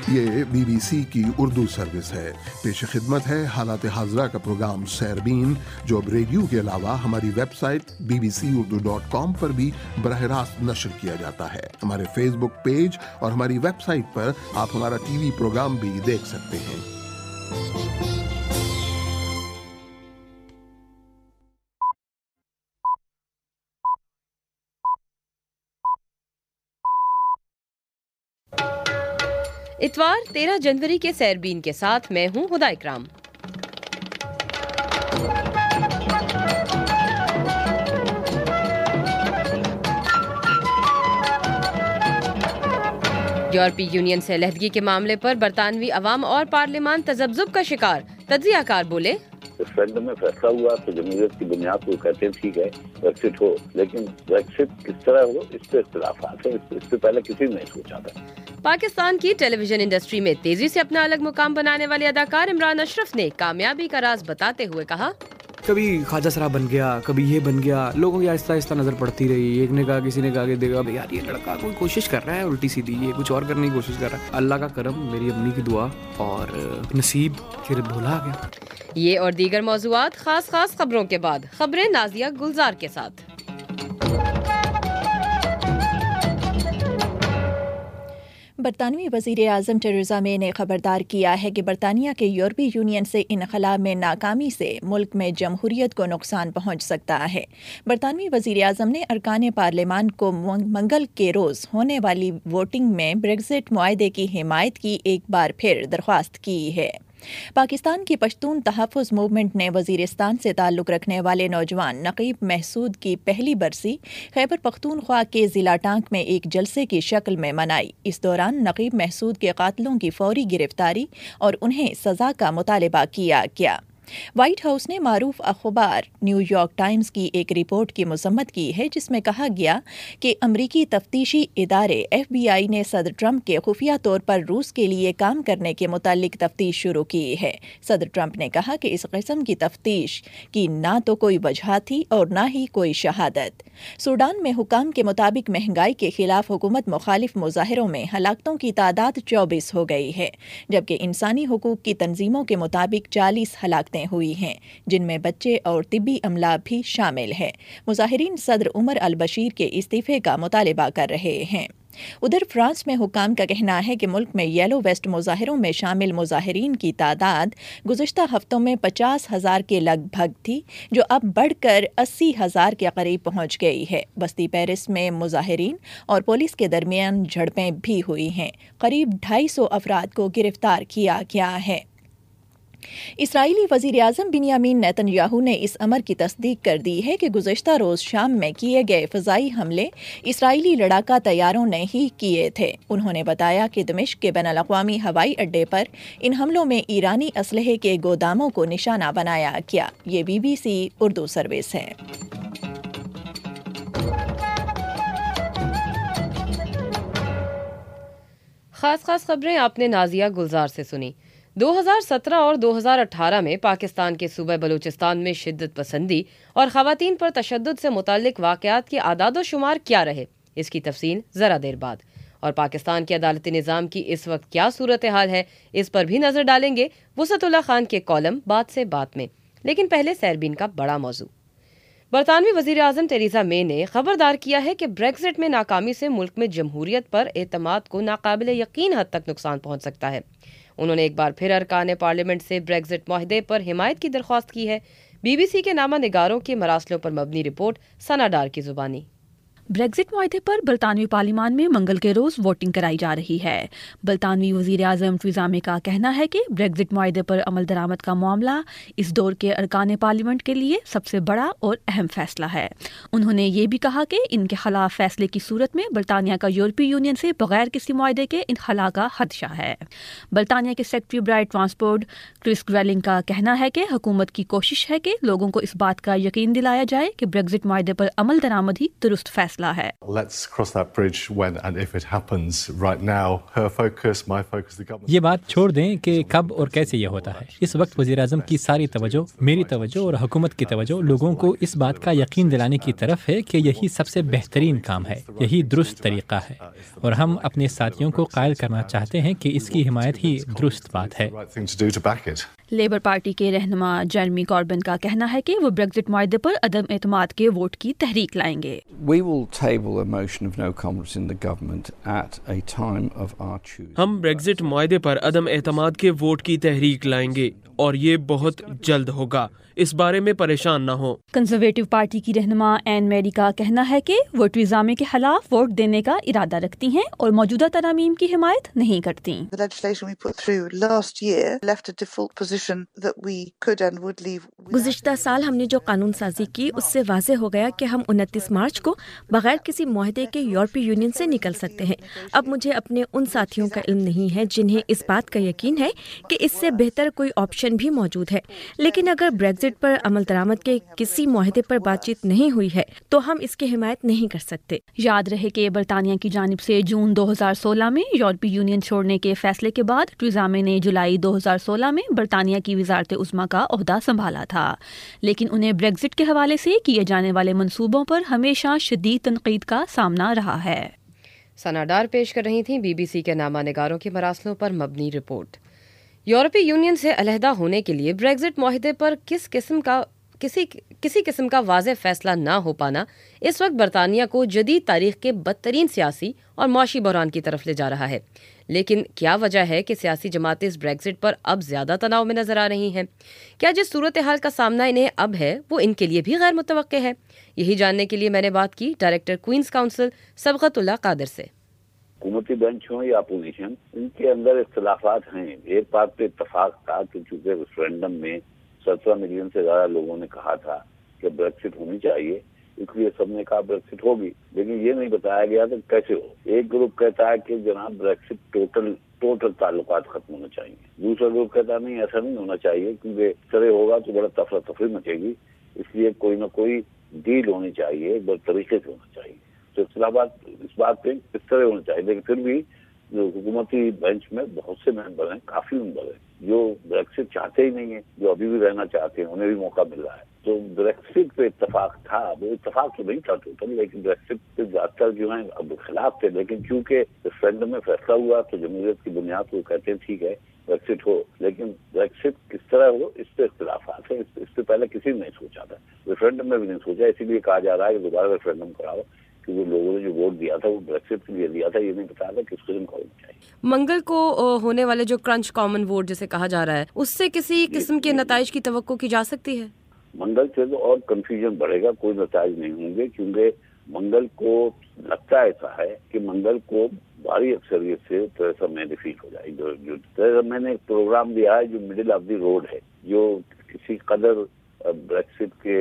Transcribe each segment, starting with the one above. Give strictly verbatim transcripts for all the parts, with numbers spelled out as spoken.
یہ B B سی کی Urdu service ہے۔ پیش خدمت ہے حالات حاضرہ کا پروگرام سیربین، جو اب ریڈیو کے علاوہ ہماری website B B C Urdu dot com پر بھی براہ راست نشر کیا جاتا ہے۔ ہمارے فیس بک پیج اور ہماری ویب سائٹ پر آپ ہمارا ٹی وی پروگرام بھی دیکھ سکتے ہیں۔ اتوار تیرہ جنوری کے سیربین کے ساتھ میں ہوں ہدا اکرام۔ یورپی یونین سے علیحدگی کے معاملے پر برطانوی عوام اور پارلیمان تذبذب کا شکار، تجزیہ کار بولے ریفرینڈم میں فیصلہ ہوا تو جمہوریت کی بنیاد کو کہتے ہیں ٹھیک ہے بریکسٹ ہو، لیکن بریکسٹ کس طرح ہو اس پہ اختلافات ہیں، اس سے پہلے کسی نے نہیں سوچا تھا۔ پاکستان کی ٹیلی ویژن انڈسٹری میں تیزی سے اپنا الگ مقام بنانے والے اداکار عمران اشرف نے کامیابی کا راز بتاتے ہوئے کہا، کبھی خواجہ سرا بن گیا، کبھی یہ بن گیا، لوگوں کی آہستہ آہستہ نظر پڑتی رہی۔ ایک نے کہا، کسی نے کہا کہ دیکھا یار یہ لڑکا کوئی کوشش کر رہا ہے الٹی سیدھی، یہ کچھ اور کرنے کی کوشش کر رہا ہے۔ اللہ کا کرم، میری امی کی دعا اور نصیب پھر بھولا آ گیا۔ یہ اور دیگر موضوعات خاص خاص خبروں کے بعد، خبریں نازیہ گلزار کے ساتھ۔ برطانوی وزیر اعظم ٹریزا مے نے خبردار کیا ہے کہ برطانیہ کے یورپی یونین سے انخلا میں ناکامی سے ملک میں جمہوریت کو نقصان پہنچ سکتا ہے۔ برطانوی وزیر اعظم نے ارکان پارلیمان کو منگل کے روز ہونے والی ووٹنگ میں بریگزٹ معاہدے کی حمایت کی ایک بار پھر درخواست کی ہے۔ پاکستان کی پشتون تحفظ موومنٹ نے وزیرستان سے تعلق رکھنے والے نوجوان نقیب محسود کی پہلی برسی خیبر پختونخوا کے ضلع ٹانک میں ایک جلسے کی شکل میں منائی۔ اس دوران نقیب محسود کے قاتلوں کی فوری گرفتاری اور انہیں سزا کا مطالبہ کیا گیا۔ وائٹ ہاؤس نے معروف اخبار نیو یارک ٹائمز کی ایک رپورٹ کی مذمت کی ہے جس میں کہا گیا کہ امریکی تفتیشی ادارے ایف بی آئی نے صدر ٹرمپ کے خفیہ طور پر روس کے لیے کام کرنے کے متعلق تفتیش شروع کی ہے۔ صدر ٹرمپ نے کہا کہ اس قسم کی تفتیش کی نہ تو کوئی وجہ تھی اور نہ ہی کوئی شہادت۔ سوڈان میں حکام کے مطابق مہنگائی کے خلاف حکومت مخالف مظاہروں میں ہلاکتوں کی تعداد چوبیس ہو گئی ہے، جبکہ انسانی حقوق کی تنظیموں کے مطابق چالیس ہلاکتیں ہوئی ہیں، جن میں بچے اور طبی عملہ بھی شامل ہیں۔ مظاہرین صدر عمر البشیر کے استعفے کا مطالبہ کر رہے ہیں۔ ادھر فرانس میں حکام کا کہنا ہے کہ ملک میں یلو ویسٹ مظاہروں میں شامل مظاہرین کی تعداد گزشتہ ہفتوں میں پچاس ہزار کے لگ بھگ تھی، جو اب بڑھ کر اسی ہزار کے قریب پہنچ گئی ہے۔ بستی پیرس میں مظاہرین اور پولیس کے درمیان جھڑپیں بھی ہوئی ہیں۔ قریب ڈھائی سو افراد کو گرفتار کیا گیا ہے۔ اسرائیلی وزیر اعظم بنیامین نیتن یاہو نے اس امر کی تصدیق کر دی ہے کہ گزشتہ روز شام میں کیے گئے فضائی حملے اسرائیلی لڑاکا طیاروں نے ہی کیے تھے۔ انہوں نے بتایا کہ دمشق کے بین الاقوامی ہوائی اڈے پر ان حملوں میں ایرانی اسلحے کے گوداموں کو نشانہ بنایا گیا۔ یہ B B C Urdu service ہے۔ خاص خاص خبریں آپ نے نازیہ گلزار سے سنی۔ دو ہزار سترہ اور دو ہزار اٹھارہ میں پاکستان کے صوبہ بلوچستان میں شدت پسندی اور خواتین پر تشدد سے متعلق واقعات کے اعداد و شمار کیا رہے، اس کی تفصیل ذرا دیر بعد۔ اور پاکستان کے عدالتی نظام کی اس وقت کیا صورتحال ہے، اس پر بھی نظر ڈالیں گے وسعت اللہ خان کے کالم بات سے بات میں۔ لیکن پہلے سیربین کا بڑا موضوع۔ برطانوی وزیر اعظم ٹریزا مے نے خبردار کیا ہے کہ بریگزٹ میں ناکامی سے ملک میں جمہوریت پر اعتماد کو ناقابل یقین حد تک نقصان پہنچ سکتا ہے۔ انہوں نے ایک بار پھر ارکان پارلیمنٹ سے بریگزٹ معاہدے پر حمایت کی درخواست کی ہے۔ بی بی سی کے نامہ نگاروں کے مراسلوں پر مبنی رپورٹ ثنا ڈار کی زبانی۔ بریگزٹ معاہدے پر برطانوی پارلیمان میں منگل کے روز ووٹنگ کرائی جا رہی ہے۔ برطانوی وزیر اعظم ٹریزا مے کا کہنا ہے کہ بریگزٹ معاہدے پر عمل درآمد کا معاملہ اس دور کے ارکان پارلیمنٹ کے لیے سب سے بڑا اور اہم فیصلہ ہے۔ انہوں نے یہ بھی کہا کہ ان کے خلاف فیصلے کی صورت میں برطانیہ کا یورپی یونین سے بغیر کسی معاہدے کے انخلا کا خدشہ ہے۔ برطانیہ کے سیکرٹری برائے ٹرانسپورٹ کرس گریلنگ کا کہنا ہے کہ حکومت کی کوشش ہے کہ لوگوں کو اس بات کا یقین دلایا جائے کہ بریگزٹ معاہدے پر عمل درآمد ہی درست فیصلہ फैसला है। Let's cross that bridge when and if it happens. Right now, her focus, my focus, the government. ये बात छोड़ दें कि कब और कैसे ये होता है। इस वक्त वज़ीर-ए-आज़म की सारी तवज्जो, मेरी तवज्जो और हुकूमत की तवज्जो लोगों को इस बात का यकीन दिलाने की तरफ है कि यही सबसे बेहतरीन काम है, यही दुरुस्त तरीका है, और हम अपने साथियों को कायल करना चाहते हैं कि इसकी हिमायत ही दुरुस्त बात है। लेबर पार्टी के रहनुमा जेरेमी कॉर्बिन का कहना है कि वो ब्रेक्जिट मुआहदे पर अदम एतमाद के वोट की तहरीक लाएंगे। We will table a motion of no confidence in the government at a time of our choosing. हम ब्रेक्जिट मुआहदे पर अदम एतमाद के वोट की तहरीक लाएंगे और ये बहुत जल्द होगा, इस बारे में परेशान न हो। कंजर्वेटिव पार्टी की रहनुमा एन मैरी का कहना है कि वो टीज़ा में के खिलाफ वोट देने का इरादा रखती हैं और मौजूदा तरामीम की हिमायत नहीं करती। The legislation we put through last year left a default position that we could and would leave. गुज़िश्ता साल हमने जो कानून साजी की उससे वाज़े हो गया कि हम उनतीस मार्च को बगैर किसी मुआहदे के यूरोपीय यूनियन से निकल सकते हैं। अब मुझे अपने उन साथियों का इल्म नहीं है जिन्हें इस बात का यकीन है कि इससे बेहतर कोई ऑप्शन भी मौजूद है, लेकिन अगर ब्रेक्जिट पर अमल दरामद के किसी मुआहदे पर बातचीत नहीं हुई है तो हम इसकी हिमायत नहीं कर सकते। याद रहे कि बरतानिया की जानिब से जून दो हज़ार सोलह में यूरोपीय यूनियन छोड़ने के फैसले के बाद टीज़ा में ने जुलाई दो हज़ार सोलह में बरतानिया की वज़ारत उज़्मा का ओहदा संभाला था, लेकिन उन्हें ब्रेक्जिट के हवाले से किए जाने वाले मंसूबों पर हमेशा शदीद तनकीद का सामना रहा है। सनाडार पेश कर रही थी बीबीसी के नामा निगारों की मरासलों पर मबनी रिपोर्ट। यूरोपीय यूनियन से अलहदा होने के लिए ब्रेक्जिट मुआहदे पर किस किस्म का किसी किसी किस्म का वाज़ेह फैसला ना हो पाना इस वक्त बरतानिया को जदीद तारीख के बदतरीन सियासी और मुआशी बहरान की तरफ ले जा रहा है। लेकिन क्या वजह है कि सियासी जमातें इस ब्रेक्जिट पर अब ज़्यादा तनाव में नजर आ रही हैं? क्या जिस सूरत हाल का सामना इन्हें अब है वो इनके लिए भी गैर मुतवक्के है? यही जानने के लिए मैंने बात की director Queens council Sibghatullah Qadir से। हुकूमती बेंच हो या अपोजिशन, इनके अंदर इख्तलाफात हैं। एक बात पे इत्तफाक था कि चूंकि रेफरेंडम में सत्रह मिलियन से ज्यादा लोगों ने कहा था कि ब्रेक्सिट होनी चाहिए, इसलिए सबने कहा ब्रेक्सिट होगी, लेकिन ये नहीं बताया गया था कैसे हो। एक ग्रुप कहता है कि जनाब ब्रेक्सिट टोटल टोटल ताल्लुकात खत्म होना चाहिए, दूसरा ग्रुप कहता है नहीं ऐसा नहीं होना चाहिए क्योंकि तरह होगा तो बड़ा तफरा तफरी मचेगी, इसलिए कोई ना कोई डील होनी चाहिए, एक बार तरीके से होना चाहिए। तो इस्लामाबाद इस बात पे इस तरह होना चाहिए, लेकिन फिर भी जो हुकूमती बेंच में बहुत से मेंबर हैं, काफी मेंबर हैं जो ब्रेक्सिट चाहते ही नहीं है, जो अभी भी रहना चाहते हैं, उन्हें भी मौका मिल रहा है। तो ब्रेक्सिट पे इत्तेफाक था, वो इत्तेफाक तो नहीं था टोटल, लेकिन ब्रेक्सिट पे ज्यादातर जो है अब खिलाफ थे। लेकिन चूंकि रेफरेंडम में फैसला हुआ तो जमहूरियत की बुनियाद को कहते हैं ठीक है ब्रेक्सिट हो, लेकिन ब्रेक्सिट किस तरह हो इस पे इख्तिलाफात है। इस पे पहले किसी ने नहीं सोचा था, रेफरेंडम में भी नहीं सोचा, इसीलिए कहा जा रहा है कि दोबारा रेफरेंडम कराओ, क्योंकि लोगों ने जो वोट दिया था वो ब्रेक्सिट के लिए दिया था, ये नहीं बताया था किस किस्म का होना चाहिए। मंगल को होने वाले जो क्रंच कॉमन वोट जिसे कहा जा रहा है, उससे किसी किस्म के नताइज की तवक्को की जा सकती है? मंगल से तो और कंफ्यूजन बढ़ेगा, कोई नताइज नहीं होंगे, क्योंकि मंगल को लगता ऐसा है कि मंगल को भारी अक्सरियत से तेरेसा मे डिफीट हो जाएगी। जो जो तेरेसा मे ने एक प्रोग्राम दिया है जो मिडिल ऑफ द रोड है, जो किसी कदर ब्रेक्सिट के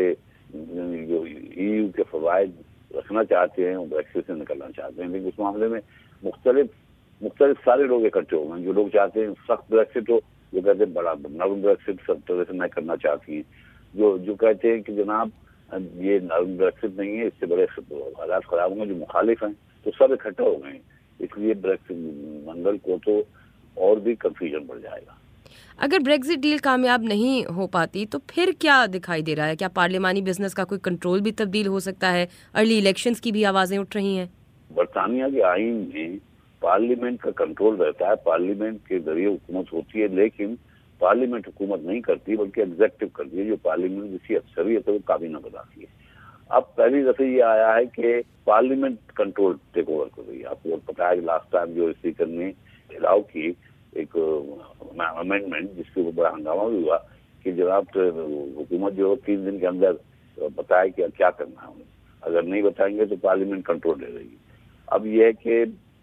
जो ईयू के फवायद रखना चाहते हैं, वो ब्रेक्सिट से निकलना चाहते हैं, लेकिन उस मामले में मुख्तलिफ मुख्तलिफ सारे लोग इकट्ठे हो गए। जो लोग चाहते हैं सख्त ब्रेक्सिट हो, जो कहते हैं बड़ा नरम ब्रेक्सिट सब तरह से नहीं करना चाहती हैं, जो जो कहते हैं कि जनाब ये नरम ब्रेक्सिट नहीं है, इससे बड़े हालात खराब होंगे, जो मुखालिफ हैं, तो सब इकट्ठा हो गए। इसलिए ब्रेक्सिट मंगल को तो और भी कंफ्यूजन बढ़ जाएगा। अगर ब्रेक्सिट डील कामयाब नहीं हो पाती तो फिर क्या दिखाई दे रहा है? क्या पार्लिमानी बिजनेस का कोई कंट्रोल भी तब्दील हो सकता है? अर्ली इलेक्शंस की भी आवाजें उठ रही हैं। बरतानिया के आईन में पार्लियामेंट का कंट्रोल रहता है, पार्लियामेंट के जरिए हुकूमत होती है, लेकिन पार्लियामेंट हुकूमत नहीं करती बल्कि एग्जेक्टिव करती है, जो पार्लियामेंट जिसकी अक्सरियत है वो काबीना बनाती है। अब पहली दफे ये आया है कि पार्लियामेंट कंट्रोल टेक ओवर कर रही है। आपको पता है लास्ट टाइम जो स्पीकर ने अलाउ की एक अमेंडमेंट जिसके ऊपर बड़ा हंगामा भी हुआ कि जनाब हुकूमत जो तीन दिन के अंदर बताए कि क्या करना है, अगर नहीं बताएंगे तो पार्लियामेंट कंट्रोल ले रही। अब यह है कि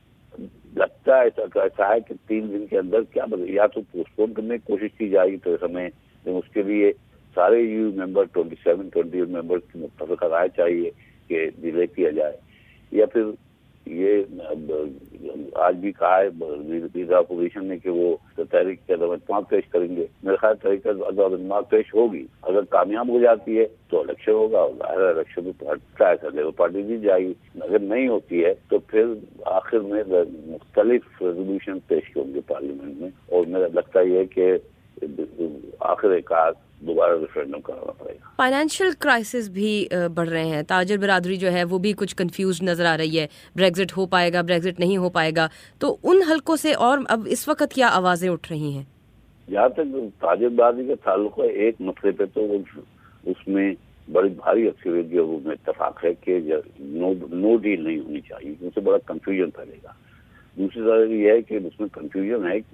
लगता है ऐसा ऐसा है कि तीन दिन के अंदर क्या बता, या तो पोस्टपोन करने की कोशिश की जाएगी तो समय, लेकिन उसके लिए सारे EU member twenty seven twenty eight members की मुत्तफ़िक़ा राय चाहिए कि डिले किया जाए, या फिर یہ آج بھی کہا ہے لیڈر اپوزیشن نے کہ وہ تحریک کے عدم اعتماد پیش کریں گے. میرے خیال تحریک عدم اعتماد پیش ہوگی. اگر کامیاب ہو جاتی ہے تو الیکشن ہوگا اور ظاہر الیکشن میں ٹرائی کر لے وہ پارٹی جیت جائے گی. اگر نہیں ہوتی ہے تو پھر آخر میں مختلف ریزولوشن پیش ہوں گے پارلیمنٹ میں, اور میرا لگتا یہ ہے کہ آخر کار دوبارہ ریفرینڈم کرانا پڑے گا. فائنینشیل کرائسس بھی بڑھ رہے ہیں. تاجر برادری جو ہے وہ بھی کچھ کنفیوز نظر آ رہی ہے. بریگزٹ ہو پائے گا, بریگزٹ نہیں ہو پائے گا, تو ان حلقوں سے اور اب اس وقت کیا آوازیں اٹھ رہی ہیں؟ جہاں تک تاجر برادری کا تعلق ہے, ایک مسئلے پہ تو اس میں بڑی بھاری اکثریت جو وہ میں اتفاق ہے کہ نو نو ڈیل نہیں ہونی چاہیے, اس سے بڑا کنفیوژن پھیلے گا. دوسری طرف یہ ہے کہ اس میں کنفیوژن ہے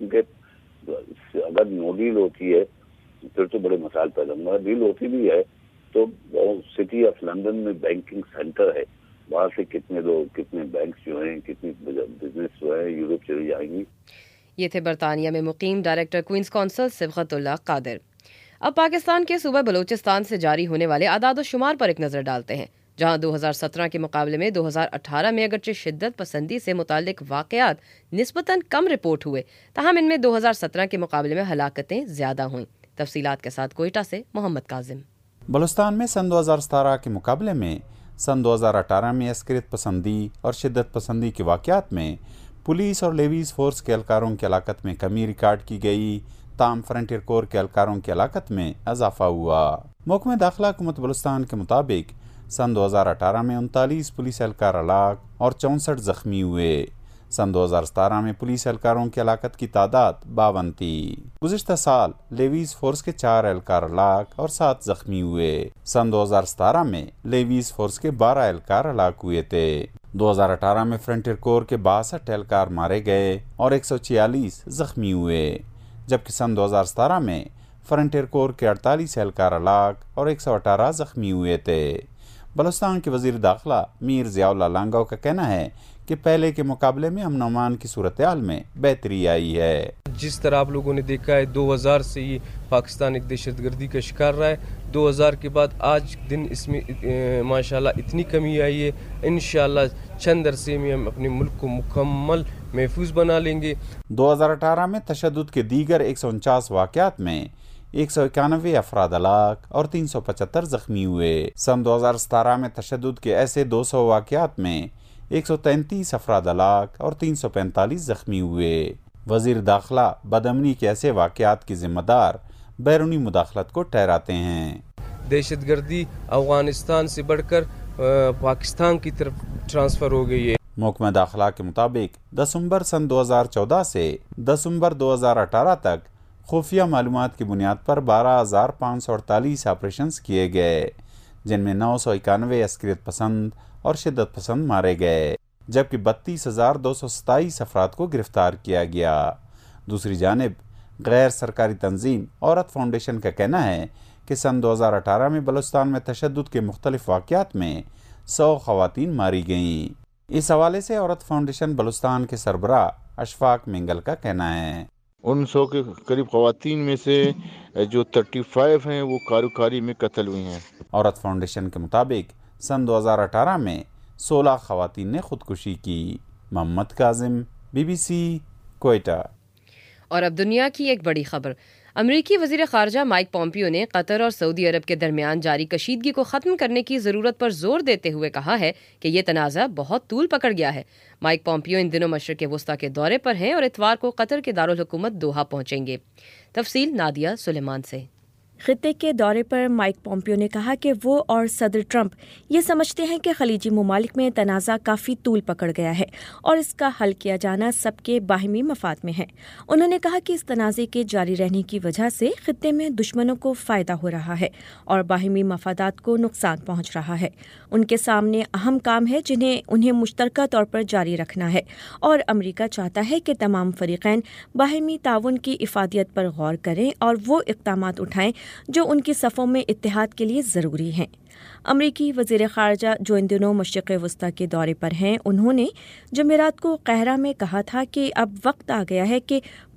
کیونکہ اگر نو ڈیل ہوتی ہے پھر تو بڑے مسائل پیدا ہوں گا. ڈیل ہوتی بھی ہے تو سٹی آف لندن میں بینکنگ سینٹر ہے, وہاں سے کتنے لوگ, کتنے بینکس جو ہیں, کتنی بزنس جو ہیں یورپ چلی جائیں گی. یہ تھے برطانیہ میں مقیم ڈائریکٹر کوئنس کونسل صبغت اللہ قادر. اب پاکستان کے صوبہ بلوچستان سے جاری ہونے والے اعداد و شمار پر ایک نظر ڈالتے ہیں, جہاں دو ہزار سترہ کے مقابلے میں دو ہزار اٹھارہ میں اگرچہ شدت پسندی سے متعلق واقعات نسبتاً کم رپورٹ ہوئے, تاہم ان میں دو ہزار سترہ کے مقابلے میں ہلاکتیں زیادہ ہوئیں. تفصیلات کے ساتھ کوئٹہ سے محمد کاظم. بلوچستان میں سن دو ہزار ستارہ کے مقابلے میں سن دو ہزار اٹھارہ میں عسکریت پسندی اور شدت پسندی کے واقعات میں پولیس اور لیویز فورس کے اہلکاروں کی ہلاکت میں کمی ریکارڈ کی گئی, تاہم فرنٹیئر کور کے اہلکاروں کی ہلاکت میں اضافہ ہوا. محکمہ داخلہ حکومت بلوچستان کے مطابق سن دو ہزار اٹھارہ میں انتالیس پولیس اہلکار ہلاک اور چونسٹھ زخمی ہوئے. سن دو ہزار ستارہ میں پولیس اہلکاروں کی ہلاکت کی تعداد باون تھی. گزشتہ سال لیویز فورس کے چار اہلکار ہلاک اور سات زخمی ہوئے. سن دو ہزار ستارہ میں لیویز فورس کے بارہ اہلکار ہلاک ہوئے تھے. دو ہزار اٹھارہ میں فرنٹیئر کور کے باسٹھ اہلکار مارے گئے اور ایک سو چھیالیس زخمی ہوئے, جبکہ سن دو ہزار ستارہ میں فرنٹیئر کور کے اڑتالیس اہلکار ہلاک اور ایک سو اٹھارہ زخمی ہوئے تھے. بلوچستان کے وزیر داخلہ میر ضیاء اللہ لانگاؤ کا کہنا ہے کہ پہلے کے مقابلے میں امن و امان کی صورتحال میں بہتری آئی ہے. جس طرح آپ لوگوں نے دیکھا ہے دو ہزار سے یہ پاکستان ایک دہشت گردی کا شکار رہا ہے, دو ہزار کے بعد آج دن اس میں ماشاءاللہ اتنی کمی آئی ہے. انشاءاللہ چند عرصے میں ہم اپنے ملک کو مکمل محفوظ بنا لیں گے. دو ہزار اٹھارہ میں تشدد کے دیگر ایک سو انچاس واقعات میں ایک سو اکانوے افراد ہلاک اور تین سو پچہتر زخمی ہوئے. سن دو ہزار ستارہ میں تشدد کے ایسے دو سو واقعات میں ایک سو تینتیس افراد ہلاک اور تین سو پینتالیس زخمی ہوئے. وزیر داخلہ بدامنی کے ایسے واقعات کی ذمہ دار بیرونی مداخلت کو ٹھہراتے ہیں. دہشت گردی افغانستان سے بڑھ کر پاکستان کی طرف ٹرانسفر ہو گئی ہے. محکمہ داخلہ کے مطابق دسمبر سن دو ہزار چودہ سے دسمبر دو ہزار اٹھارہ تک خفیہ معلومات کی بنیاد پر بارہ ہزار پانچ سو اڑتالیس آپریشنز کیے گئے, جن میں نو سو اکانوے عسکریت پسند اور شدت پسند مارے گئے, جبکہ بتیس ہزار دو سو ستائیس افراد کو گرفتار کیا گیا. دوسری جانب غیر سرکاری تنظیم عورت فاؤنڈیشن کا کہنا ہے کہ سن دو ہزار اٹھارہ میں بلوچستان میں تشدد کے مختلف واقعات میں سو خواتین ماری گئیں. اس حوالے سے عورت فاؤنڈیشن بلوچستان کے سربراہ اشفاق منگل کا کہنا ہے ان سو کے قریب خواتین میں سے جو تھرٹی فائیو ہیں وہ کاروکاری میں قتل ہوئی ہیں. عورت فاؤنڈیشن کے مطابق سن دو ہزار اٹھارہ میں سولہ خواتین نے خودکشی کی. Muhammad Kazim, B B C, Quetta. اور اب دنیا کی ایک بڑی خبر. امریکی وزیر خارجہ مائک پومپیو نے قطر اور سعودی عرب کے درمیان جاری کشیدگی کو ختم کرنے کی ضرورت پر زور دیتے ہوئے کہا ہے کہ یہ تنازع بہت طول پکڑ گیا ہے. مائک پومپیو ان دنوں مشرق وسطیٰ کے دورے پر ہیں اور اتوار کو قطر کے دارالحکومت دوحہ پہنچیں گے. تفصیل نادیہ سلیمان سے. خطے کے دورے پر مائک پومپیو نے کہا کہ وہ اور صدر ٹرمپ یہ سمجھتے ہیں کہ خلیجی ممالک میں تنازع کافی طول پکڑ گیا ہے اور اس کا حل کیا جانا سب کے باہمی مفاد میں ہے. انہوں نے کہا کہ اس تنازع کے جاری رہنے کی وجہ سے خطے میں دشمنوں کو فائدہ ہو رہا ہے اور باہمی مفادات کو نقصان پہنچ رہا ہے. ان کے سامنے اہم کام ہے جنہیں انہیں مشترکہ طور پر جاری رکھنا ہے اور امریکہ چاہتا ہے کہ تمام فریقین باہمی تعاون کی افادیت پر غور کریں اور وہ اقدامات اٹھائیں جو ان کی صفوں میں اتحاد کے لیے ضروری ہیں. امریکی وزیر خارجہ جو ان دنوں مشرق وسطیٰ کے دورے پر ہیں، انہوں نے جمعرات کو قاہرہ میں کہا تھا کہ اب وقت آ گیا ہے کہ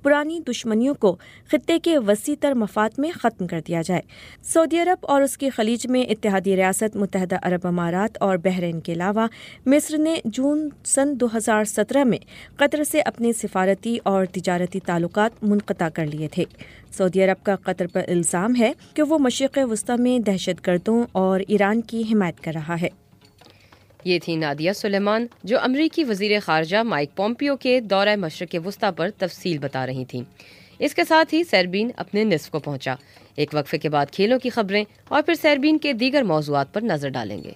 पुरानी दुश्मनियों को खित्ते के वसी तर मफाद में ख़त्म कर दिया जाए। सऊदी अरब और उसकी खलीज में इत्तेहादी रियासत मुत्तहदा अरब अमारात और बहरीन के अलावा मिस्र ने जून सन दो हज़ार सत्रह में कतर से अपने सिफारती और तिजारती ताल्लुकात मुनक़ता कर लिए थे। सऊदी अरब का कतर पर इल्ज़ाम है कि वो मशरिक़ वस्ती में दहशतगर्दों और ईरान की हिमायत कर रहा है। ये थी नादिया सुलेमान जो अमरीकी वज़ीर ख़ारजा माइक पोम्पियो के दौरे मशरिक़ वस्ती पर तफसील बता रही थीं। इसके साथ ही सैरबीन अपने निस्फ़ को पहुंचा। एक वक्फे के बाद खेलों की खबरें और फिर सैरबीन के दीगर मौज़ूआत पर नज़र डालेंगे।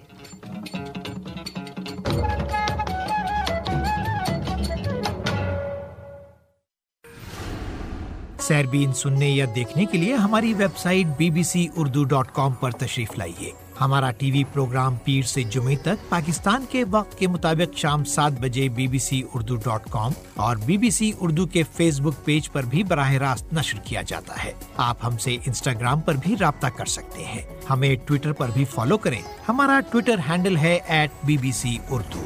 सैरबीन सुनने या देखने के लिए हमारी website B B C Urdu dot com पर तशरीफ लाइए। हमारा टीवी प्रोग्राम पीर से जुमे तक पाकिस्तान के वक्त के मुताबिक शाम सात बजे B B C Urdu dot com और बी बी सी उर्दू के फेसबुक पेज पर भी बराह रास्त नश्र किया जाता है। आप हमसे इंस्टाग्राम पर भी राब्ता कर सकते हैं। हमें ट्विटर पर भी फॉलो करें। हमारा ट्विटर हैंडल है at B B C Urdu.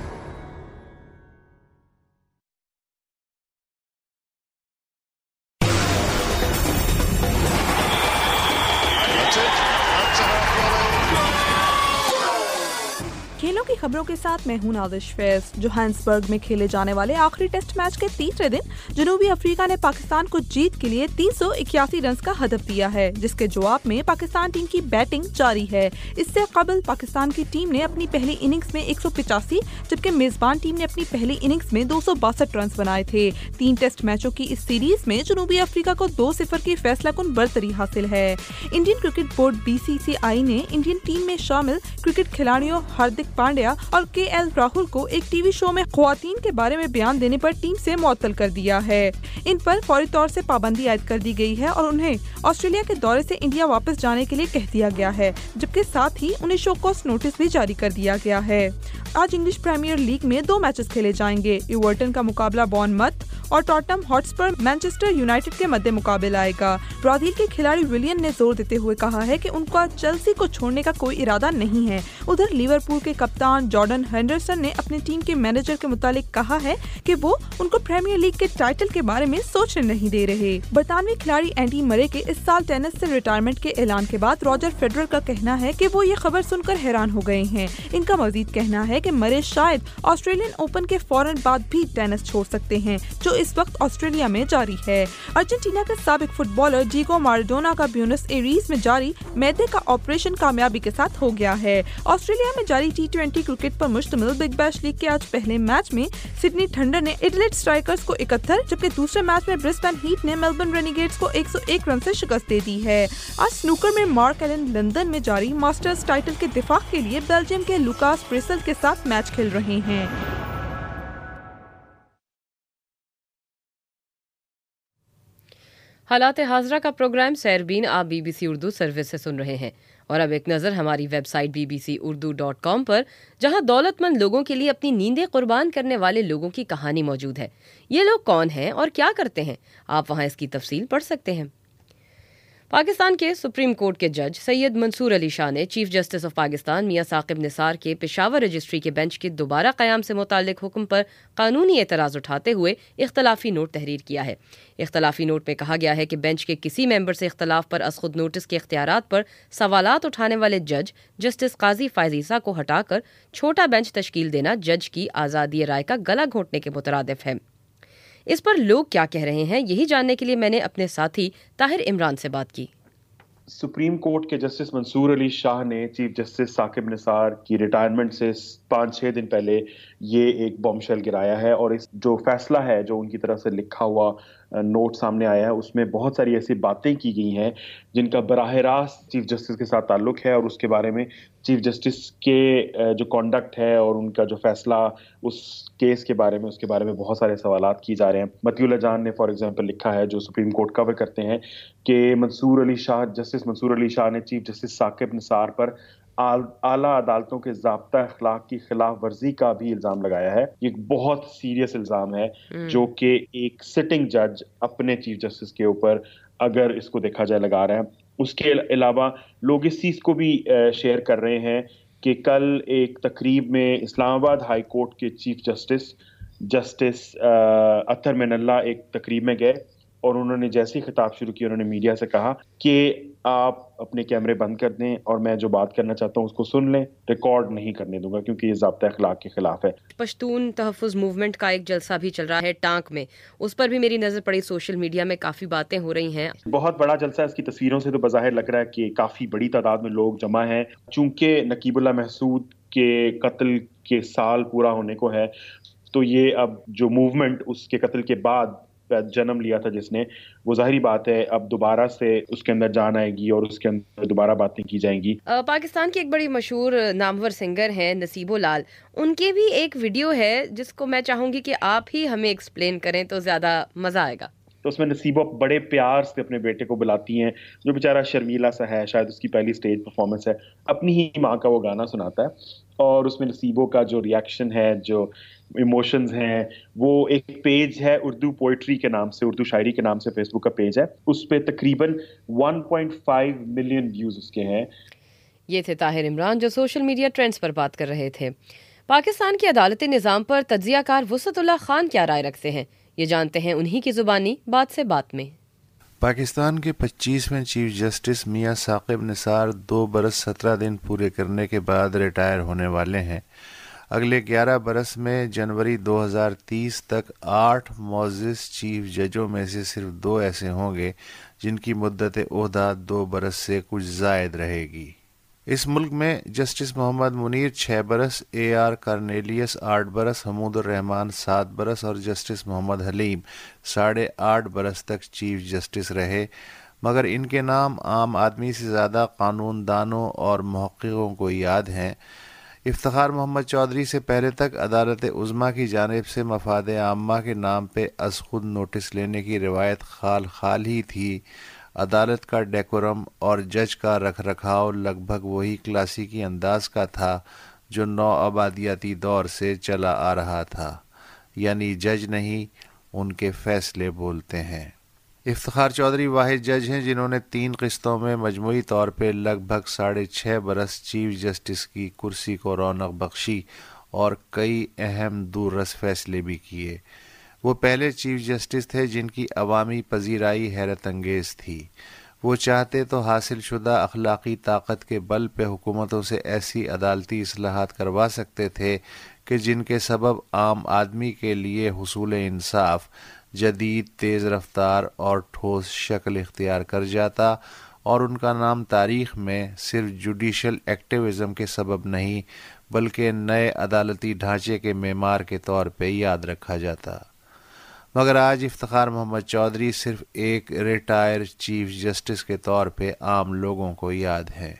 खेलों की खबरों के साथ मैं हूं नादिश फैज। जोहान्सबर्ग में खेले जाने वाले आखिरी टेस्ट मैच के तीसरे दिन जनूबी अफ्रीका ने पाकिस्तान को जीत के लिए तीन सौ इक्यासी रन का हदफ दिया है, जिसके जवाब में पाकिस्तान टीम की बैटिंग जारी है। इससे कबल पाकिस्तान की टीम ने अपनी पहली इनिंग्स में एक सौ पिचासी जबकि मेजबान टीम ने अपनी पहली इनिंग्स में दो सौ बासठ रन बनाए थे। तीन टेस्ट मैचों की इस सीरीज में जनूबी अफ्रीका को दो सिफर की फैसला कुन बरतरी हासिल है। Indian cricket board B C C I ने इंडियन टीम में शामिल क्रिकेट खिलाड़ियों हार्दिक पांड्या और के एल राहुल को एक टीवी शो में ख्वातीन के बारे में बयान देने पर टीम से मुअत्तल कर दिया है। इन पर फौरी तौर से पाबंदी आयद कर दी गई है और उन्हें ऑस्ट्रेलिया के दौरे से इंडिया वापस जाने के लिए कह दिया गया है, जबकि साथ ही उन्हें शो कॉज नोटिस भी जारी कर दिया गया है। आज इंग्लिश प्रीमियर लीग में दो मैचेस खेले जाएंगे। एवर्टन का मुकाबला बॉर्नमथ और टॉटनहम हॉटस्पर मैनचेस्टर यूनाइटेड के मध्य मुकाबला आएगा। ब्राजील के खिलाड़ी विलियन ने जोर देते हुए कहा है कि उनका चेल्सी को छोड़ने का कोई इरादा नहीं है। उधर लिवरपूल के कप्तान जॉर्डन हेंडरसन ने अपनी टीम के मैनेजर के मुतालिक कहा है कि वो उनको प्रीमियर लीग के टाइटल के बारे में सोचने नहीं दे रहे। बरतानवी खिलाड़ी एंडी मरे के इस साल टेनिस से रिटायरमेंट के ऐलान के बाद रॉजर फेडरर का कहना है कि वो ये खबर सुनकर हैरान हो गए हैं। इनका मजीद कहना है कि मरे शायद ऑस्ट्रेलियन ओपन के फौरन बाद भी टेनिस छोड़ सकते हैं, जो इस वक्त ऑस्ट्रेलिया में जारी है। अर्जेंटीना के साबिक फुटबॉलर डिएगो माराडोना का ब्यूनस एरीज में जारी मैदे का ऑपरेशन कामयाबी के साथ हो गया है। ऑस्ट्रेलिया में जारी टी ट्वेंटी क्रिकेट पर मुश्तमिल बिग बैश लीग के आज पहले मैच में सिडनी थंडर ने एडिलेड स्ट्राइकर्स को इकहत्तर जबकि दूसरे मैच में ब्रिस्बेन हीट ने मेलबर्न रेनिगेट्स को एक सौ एक रन से शिकस्त दे दी है। आज स्नूकर में मार्क एलन लंदन में जारी मास्टर्स टाइटल के दिफा के लिए बेल्जियम के लुकास ब्रेसल के साथ मैच खेल रहे हैं। हालात हाजरा का प्रोग्राम सैरबीन आप B B C Urdu service से सुन रहे हैं। और अब एक नज़र हमारी website B B C Urdu dot com पर, जहां दौलतमंद लोगों के लिए अपनी नींदें कुर्बान करने वाले लोगों की कहानी मौजूद है। ये लोग कौन हैं और क्या करते हैं, आप वहां इसकी तफसील पढ़ सकते हैं। पाकिस्तान के सुप्रीम कोर्ट के जज सैयद मंसूर अली शाह ने chief justice of Pakistan Mian Saqib Nisar के पेशावर रजिस्ट्री के बेंच के दोबारा क़याम से मुताल्लिक हुक्म पर कानूनी एतराज़ उठाते हुए इख्तलाफी नोट तहरीर किया है। इख्तलाफी नोट में कहा गया है कि बेंच के किसी मेंबर से इख्तलाफ पर अज़खुद नोटिस के इख्तियारात पर सवालात उठाने वाले जज जस्टिस काजी फायजीसा को हटाकर छोटा बेंच तश्कील देना जज की आज़ादी राय का गला घोंटने के मुतरादिफ है। इस पर लोग क्या कह रहे हैं, यही जानने के लिए मैंने अपने साथी ताहिर इमरान से बात की। सुप्रीम कोर्ट के जस्टिस मंसूर अली शाह ने चीफ जस्टिस साकिब निसार की रिटायरमेंट से पाँच छः दिन पहले ये एक बॉम्बशेल गिराया है और इस जो फैसला है जो उनकी तरफ से लिखा हुआ नोट सामने आया है उसमें बहुत सारी ऐसी बातें की गई हैं जिनका बराह रास्त चीफ जस्टिस के साथ ताल्लुक है और उसके बारे में चीफ जस्टिस के जो कॉन्डक्ट है और उनका जो फैसला उस केस के बारे में उसके बारे में बहुत सारे सवालात किए जा रहे हैं। मतियुल्लाह जान ने फॉर एग्जांपल लिखा है, जो सुप्रीम कोर्ट कवर करते हैं, कि मंसूर अली शाह जस्टिस मंसूर अली शाह ने चीफ जस्टिस साकिब निसार पर आला अदालतों के ज़ाब्ता अखलाक की खिलाफ वर्जी का भी इल्ज़ाम लगाया है। ये एक बहुत सीरियस इल्ज़ाम है जो कि एक सिटिंग जज अपने चीफ जस्टिस के ऊपर अगर इसको देखा जाए लगा रहे हैं। उसके अलावा लोग इस चीज़ को भी शेयर कर रहे हैं कि कल एक तकरीब में इस्लामाबाद हाई कोर्ट के chief justice justice Athar Minallah ایک تقریب میں گئے اور انہوں نے جیسے ہی خطاب شروع کیا انہوں نے میڈیا سے کہا کہ آپ اپنے کیمرے بند کر دیں اور میں جو بات کرنا چاہتا ہوں اس کو سن لیں, ریکارڈ نہیں کرنے دوں گا کیونکہ یہ ضابطۂ اخلاق کے خلاف ہے. پشتون تحفظ موومنٹ کا ایک جلسہ بھی چل رہا ہے ٹانک میں, اس پر بھی میری نظر پڑی, سوشل میڈیا میں کافی باتیں ہو رہی ہیں. بہت بڑا جلسہ ہے, اس کی تصویروں سے تو بظاہر لگ رہا ہے کہ کافی بڑی تعداد میں لوگ جمع ہیں. چونکہ نقیب اللہ محسود کے قتل کے سال پورا ہونے کو ہے تو یہ اب جو موومنٹ اس کے قتل کے بعد جنم لیا تھا جس نے, وہ ظاہری بات ہے اب دوبارہ سے اس کے اندر جان آئے گی اور اس کے اندر دوبارہ باتیں کی جائیں گی. پاکستان کی ایک بڑی مشہور نامور سنگر ہیں نصیب لال, ان کی بھی ایک ویڈیو ہے جس کو میں چاہوں گی کہ آپ ہی ہمیں ایکسپلین کریں تو زیادہ مزہ آئے گا. تو اس میں نصیبہ بڑے پیار سے اپنے بیٹے کو بلاتی ہیں, جو بیچارہ شرمیلا سا ہے, شاید اس کی پہلی سٹیج پرفارمنس ہے, اپنی ہی ماں کا وہ گانا سناتا ہے اور اس میں نصیبوں کا جو ریاکشن ہے, جو ایموشنز ہیں, وہ ایک پیج ہے اردو پوئٹری کے نام سے, اردو شاعری کے نام سے فیس بک کا پیج ہے, اس پہ تقریباً one point five million views اس کے ہیں. یہ تھے طاہر عمران جو سوشل میڈیا ٹرینڈز پر بات کر رہے تھے. پاکستان کی عدالتی نظام پر تجزیہ کار وسعت اللہ خان کیا رائے رکھتے ہیں, یہ جانتے ہیں انہی کی زبانی بات سے بات میں. پاکستان کے پچیسویں چیف جسٹس میاں ثاقب نثار دو برس سترہ دن پورے کرنے کے بعد ریٹائر ہونے والے ہیں. اگلے گیارہ برس میں جنوری دو ہزار تیس تک آٹھ معزز چیف ججوں میں سے صرف دو ایسے ہوں گے جن کی مدت عہدہ دو برس سے کچھ زائد رہے گی. اس ملک میں جسٹس محمد منیر چھ برس, اے آر کارنیلیس آٹھ برس, حمود الرحمان سات برس اور جسٹس محمد حلیم ساڑھے آٹھ برس تک چیف جسٹس رہے, مگر ان کے نام عام آدمی سے زیادہ قانون دانوں اور محققوں کو یاد ہیں. افتخار محمد چودھری سے پہلے تک عدالت عظمیٰ کی جانب سے مفاد عامہ کے نام پہ از خود نوٹس لینے کی روایت خال خال ہی تھی. عدالت کا ڈیکورم اور جج کا رکھ رکھاؤ لگ بھگ وہی کلاسیکی انداز کا تھا جو نو آبادیاتی دور سے چلا آ رہا تھا, یعنی جج نہیں ان کے فیصلے بولتے ہیں. افتخار چودھری واحد جج ہیں جنہوں نے تین قسطوں میں مجموعی طور پہ لگ بھگ ساڑھے چھ برس چیف جسٹس کی کرسی کو رونق بخشی اور کئی اہم دور رس فیصلے بھی کیے. وہ پہلے چیف جسٹس تھے جن کی عوامی پذیرائی حیرت انگیز تھی. وہ چاہتے تو حاصل شدہ اخلاقی طاقت کے بل پہ حکومتوں سے ایسی عدالتی اصلاحات کروا سکتے تھے کہ جن کے سبب عام آدمی کے لیے حصول انصاف جدید, تیز رفتار اور ٹھوس شکل اختیار کر جاتا, اور ان کا نام تاریخ میں صرف جوڈیشل ایکٹیویزم کے سبب نہیں بلکہ نئے عدالتی ڈھانچے کے معمار کے طور پہ یاد رکھا جاتا. مگر آج افتخار محمد چودھری صرف ایک ریٹائر چیف جسٹس کے طور پہ عام لوگوں کو یاد ہے.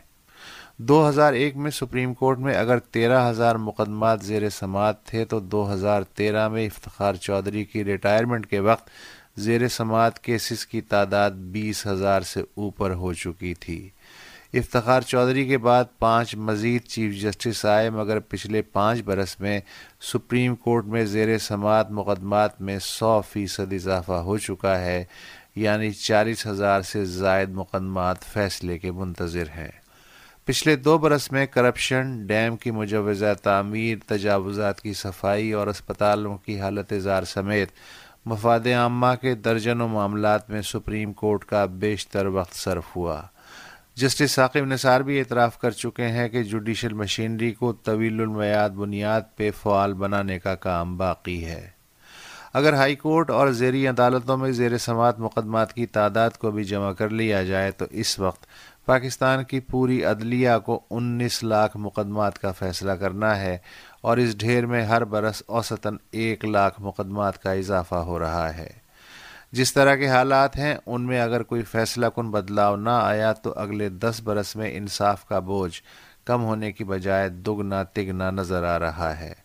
دو ہزار ایک میں سپریم کورٹ میں اگر تیرہ ہزار مقدمات زیر سماعت تھے تو دو ہزار تیرہ میں افتخار چودھری کی ریٹائرمنٹ کے وقت زیر سماعت کیسز کی تعداد بیس ہزار سے اوپر ہو چکی تھی. افتخار چودھری کے بعد پانچ مزید چیف جسٹس آئے, مگر پچھلے پانچ برس میں سپریم کورٹ میں زیر سماعت مقدمات میں سو فیصد اضافہ ہو چکا ہے, یعنی چالیس ہزار سے زائد مقدمات فیصلے کے منتظر ہیں. پچھلے دو برس میں کرپشن, ڈیم کی مجوزہ تعمیر, تجاوزات کی صفائی اور اسپتالوں کی حالت زار سمیت مفاد عامہ کے درجنوں معاملات میں سپریم کورٹ کا بیشتر وقت صرف ہوا. جسٹس ثاقب نثار بھی اعتراف کر چکے ہیں کہ جوڈیشل مشینری کو طویل المیعاد بنیاد پہ فعال بنانے کا کام باقی ہے. اگر ہائی کورٹ اور زیریں عدالتوں میں زیر سماعت مقدمات کی تعداد کو بھی جمع کر لیا جائے تو اس وقت پاکستان کی پوری عدلیہ کو انیس لاکھ مقدمات کا فیصلہ کرنا ہے, اور اس ڈھیر میں ہر برس اوسطاً ایک لاکھ مقدمات کا اضافہ ہو رہا ہے. جس طرح کے حالات ہیں ان میں اگر کوئی فیصلہ کن بدلاؤ نہ آیا تو اگلے دس برس میں انصاف کا بوجھ کم ہونے کی بجائے دگنا تگنا نظر آ رہا ہے.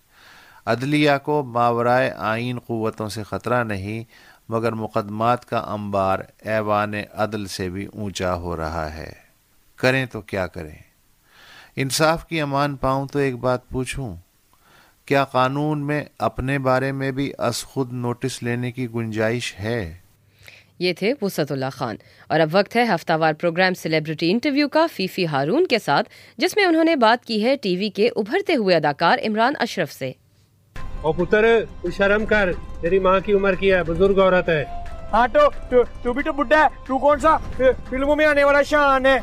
عدلیہ کو ماورائے آئین قوتوں سے خطرہ نہیں, مگر مقدمات کا انبار ایوان عدل سے بھی اونچا ہو رہا ہے. کریں تو کیا کریں؟ انصاف کی امان پاؤں تو ایک بات پوچھوں, کیا قانون میں اپنے بارے میں بھی از خود نوٹس لینے کی گنجائش ہے؟ یہ تھے وسعت اللہ خان. اور اب وقت ہے ہفتہ وار پروگرام سیلیبریٹی انٹرویو کا فیفی ہارون کے ساتھ, جس میں انہوں نے بات کی ہے ٹی وی کے ابھرتے ہوئے اداکار عمران اشرف سے. اور پتر تو شرم کر، تیری ماں کی عمر کی ہے، بزرگ عورت ہے. ہاں تو تو بھی تو بڈھا ہے، تو کون سا فلموں میں آنے والا شان ہے.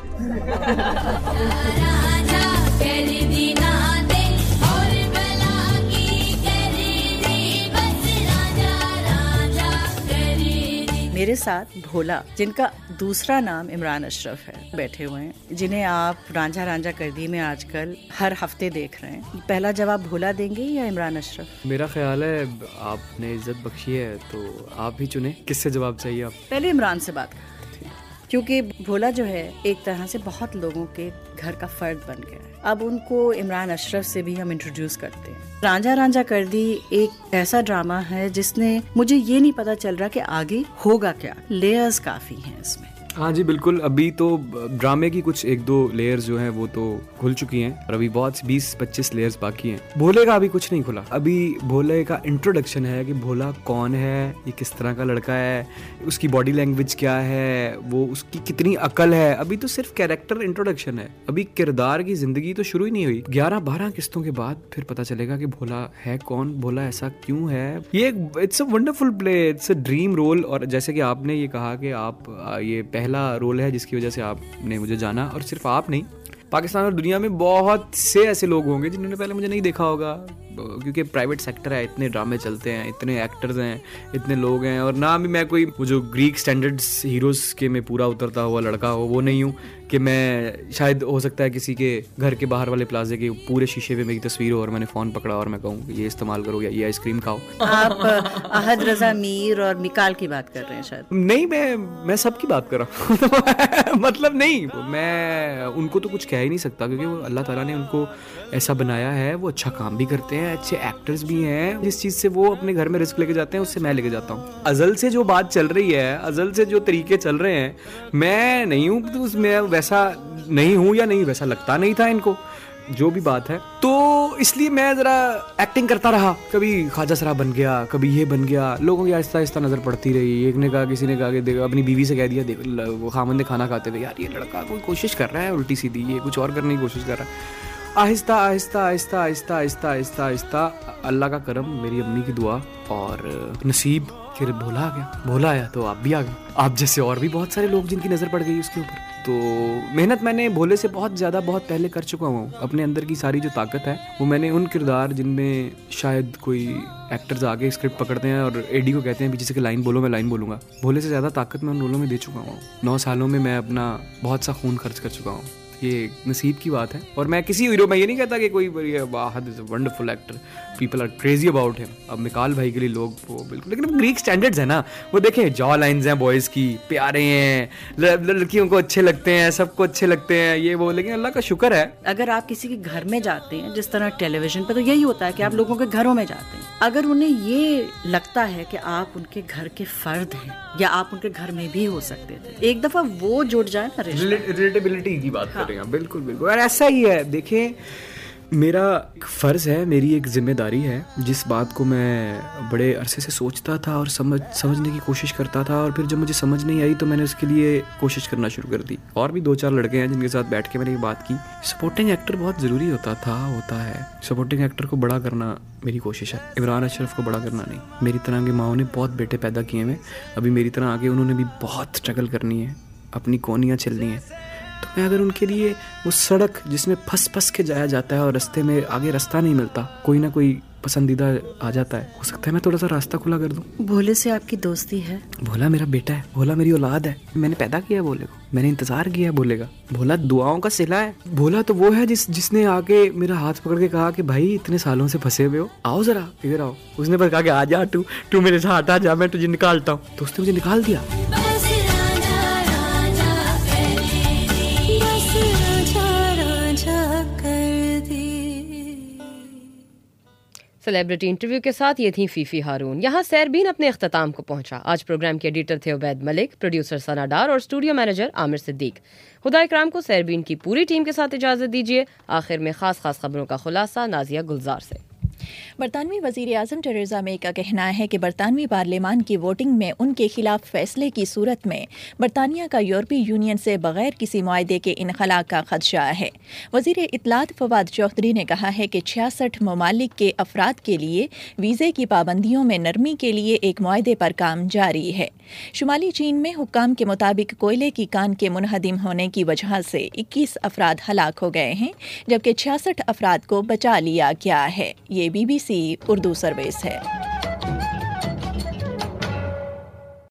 میرے ساتھ بھولا، جن کا دوسرا نام عمران اشرف ہے، بیٹھے ہوئے ہیں، جنہیں آپ رانجھا رانجھا کر دی میں آج کل ہر ہفتے دیکھ رہے ہیں. پہلا جواب بھولا دیں گے یا عمران اشرف؟ میرا خیال ہے آپ نے عزت بخشی ہے تو آپ ہی چنیں کس سے جواب چاہیے آپ. پہلے عمران سے بات کرتے ہیں، کیونکہ بھولا جو ہے ایک طرح سے بہت لوگوں کے گھر کا فرد بن گیا ہے. اب ان کو عمران اشرف سے بھی ہم انٹروڈیوس کرتے ہیں. رانجھا رانجھا کر دی ایک ایسا ڈرامہ ہے جس نے مجھے یہ نہیں پتا چل رہا کہ آگے ہوگا کیا. لیئرز کافی ہیں اس میں. ہاں جی بالکل، ابھی تو ڈرامے کی کچھ ایک دو لیئرز جو ہیں وہ تو کھل چکی ہیں اور ابھی بہت بیس پچیس لیئرز باقی ہیں. بھولے کا ابھی کچھ نہیں کھلا. ابھی بھولے کا انٹروڈکشن ہے کہ بھولا کون ہے، یہ کس طرح کا لڑکا ہے، اس کی باڈی لینگویج کیا ہے، وہ اس کی کتنی عقل ہے. ابھی تو صرف کیریکٹر انٹروڈکشن ہے، ابھی کردار کی زندگی تو شروع ہی نہیں ہوئی. گیارہ بارہ قسطوں کے بعد پھر پتہ چلے گا کہ بھولا ہے کون، بھولا ایسا کیوں ہے. یہ it's a wonderful play, it's a dream role. اور جیسے کہ آپ نے یہ کہا کہ آپ یہ پہلا رول ہے جس کی وجہ سے آپ نے مجھے جانا، اور صرف آپ نہیں، پاکستان اور دنیا میں بہت سے ایسے لوگ ہوں گے جنہوں نے پہلے مجھے نہیں دیکھا ہوگا، کیونکہ پرائیویٹ سیکٹر ہے، اتنے ڈرامے چلتے ہیں، اتنے ایکٹرز ہیں، اتنے لوگ ہیں. اور نہ بھی میں کوئی وہ جو گریک سٹینڈرڈز ہیروز کے میں پورا اترتا ہوا لڑکا ہو، وہ نہیں ہوں کہ میں شاید ہو سکتا ہے کسی کے گھر کے باہر والے پلازے کے پورے شیشے پہ میری تصویر ہو اور میں نے فون پکڑا اور میں کہوں کہ یہ استعمال کرو یا یہ آئس کریم کھاؤ. آپ احد رضا میر اور مکال کی بات کر رہے ہیں شاید؟ نہیں، میں میں سب کی بات کر رہا ہوں. مطلب نہیں، میں ان کو تو کچھ کہہ ہی نہیں سکتا کیونکہ وہ اللہ تعالیٰ نے ان کو ایسا بنایا ہے. وہ اچھا کام بھی کرتے ہیں، اچھے ایکٹرز بھی ہیں. جس چیز سے وہ اپنے گھر میں رسک لے کے جاتے ہیں اس سے میں لے کے جاتا ہوں. ازل سے جو بات چل رہی ہے، ازل سے جو طریقے چل رہے ہیں، میں نہیں ہوں تو اس میں ویسا نہیں ہوں یا نہیں ویسا لگتا نہیں تھا ان کو، جو بھی بات ہے. تو اس لیے میں ذرا ایکٹنگ کرتا رہا، کبھی خواجہ سرا بن گیا، کبھی یہ بن گیا. لوگوں کی آہستہ آہستہ نظر پڑتی رہی. ایک نے کہا، کسی نے کہا کہ دیکھ، اپنی بیوی سے کہہ دیا، دیکھ وہ خامندے کھانا کھاتے ہوئے، یار یہ لڑکا کوئی کوشش کر رہا ہے الٹی سیدھی، یہ کچھ اور کرنے کی کوشش کر رہا ہے. آہستہ آہستہ آہستہ آہستہ آہستہ آہستہ آہستہ اللہ کا کرم، میری امی کی دعا اور نصیب، پھر بھولا آ گیا. بھولا آیا تو آپ بھی آ گئے، آپ جیسے اور بھی بہت سارے لوگ جن کی نظر پڑ گئی اس کے اوپر. تو محنت میں نے بھولے سے بہت زیادہ بہت پہلے کر چکا ہوں. اپنے اندر کی ساری جو طاقت ہے وہ میں نے ان کردار جن میں شاید کوئی ایکٹرز آگے اسکرپٹ پکڑتے ہیں اور ایڈی کو کہتے ہیں پیچھے سے کہ لائن بولو، میں لائن بولوں گا، بھولے سے زیادہ طاقت میں ان رولوں میں دے چکا ہوں. نو سالوں میں میں اپنا بہت سا خون خرچ کر چکا ہوں. یہ نصیب کی بات ہے. اور میں کسی ہیرو میں یہ نہیں کہتا کہ کوئی واحد is a wonderful actor, people are crazy about him. اب مکال بھائی کے لیے لوگ وہ بالکل، لیکن گریک سٹینڈرڈز ہیں نا، وہ دیکھیں جا لائنز ہیں بوائز کی، پیارے ہیں، لڑکیوں کو اچھے لگتے ہیں، سب کو اچھے لگتے ہیں، یہ وہ. لیکن اللہ کا شکر ہے اگر آپ کسی کے گھر میں جاتے ہیں، جس طرح ٹیلی ویژن پہ تو یہی ہوتا ہے کہ آپ لوگوں کے گھروں میں جاتے ہیں، اگر انہیں یہ لگتا ہے کہ آپ ان کے گھر کے فرد ہیں یا آپ ان کے گھر میں بھی ہو سکتے تھے، ایک دفعہ وہ جڑ جائے نا، ریلیٹیبلٹی کی بات کر رہے ہیں. بالکل بالکل. اور ایسا ہی ہے. دیکھیں، میرا فرض ہے، میری ایک ذمہ داری ہے، جس بات کو میں بڑے عرصے سے سوچتا تھا اور سمجھ سمجھنے کی کوشش کرتا تھا، اور پھر جب مجھے سمجھ نہیں آئی تو میں نے اس کے لیے کوشش کرنا شروع کر دی. اور بھی دو چار لڑکے ہیں جن کے ساتھ بیٹھ کے میں نے یہ بات کی. سپورٹنگ ایکٹر بہت ضروری ہوتا تھا، ہوتا ہے. سپورٹنگ ایکٹر کو بڑا کرنا میری کوشش ہے، عمران اشرف کو بڑا کرنا نہیں. میری طرح کے ماؤں نے بہت بیٹے پیدا کیے ہیں، ابھی میری طرح آگے انہوں نے بھی بہت اسٹرگل کرنی ہے، اپنی کونیاں چلنی ہیں. تو میں اگر ان کے لیے وہ سڑک جس میں پھنس پھنس کے جایا جاتا ہے اور رستے میں آگے راستہ نہیں ملتا، کوئی نہ کوئی پسندیدہ آ جاتا ہے، ہو سکتا ہے میں تھوڑا سا راستہ کھلا کر دوں. بھولے سے آپ کی دوستی ہے؟ بھولا میرا بیٹا ہے، بھولا میری اولاد ہے. میں نے پیدا کیا ہے بھولے کو، میں نے انتظار کیا ہے بھولے کا. بھولا دعاؤں کا صلہ ہے. بھولا تو وہ ہے جس جس نے آ کے میرا ہاتھ پکڑ کے کہا کہ بھائی اتنے سالوں سے پھنسے ہوئے ہو، آؤ ذرا ادھر آؤ. اس نے بس کہا کہ آ جا، تو تو میرے ساتھ آ جا، میں تجھے نکالتا ہوں. تو اس نے مجھے نکال دیا. سیلیبریٹی انٹرویو کے ساتھ یہ تھی فیفی ہارون. یہاں سیربین اپنے اختتام کو پہنچا. آج پروگرام کے ایڈیٹر تھے عبید ملک، پروڈیوسر ثنا ڈار اور اسٹوڈیو مینیجر عامر صدیق. خدا اکرام کو سیربین کی پوری ٹیم کے ساتھ اجازت دیجیے. آخر میں خاص خاص خبروں کا خلاصہ نازیہ گلزار سے. برطانوی وزیر اعظم ٹریزا مے کا کہنا ہے کہ برطانوی پارلیمان کی ووٹنگ میں ان کے خلاف فیصلے کی صورت میں برطانیہ کا یورپی یونین سے بغیر کسی معاہدے کے انخلاء کا خدشہ ہے۔ وزیر اطلاعات فواد چودھری نے کہا ہے کہ چھیاسٹھ ممالک کے افراد کے لیے ویزے کی پابندیوں میں نرمی کے لیے ایک معاہدے پر کام جاری ہے۔ شمالی چین میں حکام کے مطابق کوئلے کی کان کے منہدم ہونے کی وجہ سے اکیس افراد ہلاک ہو گئے ہیں، جبکہ چھیاسٹھ افراد کو بچا لیا گیا ہے۔ یہ B B C Urdu service ہے۔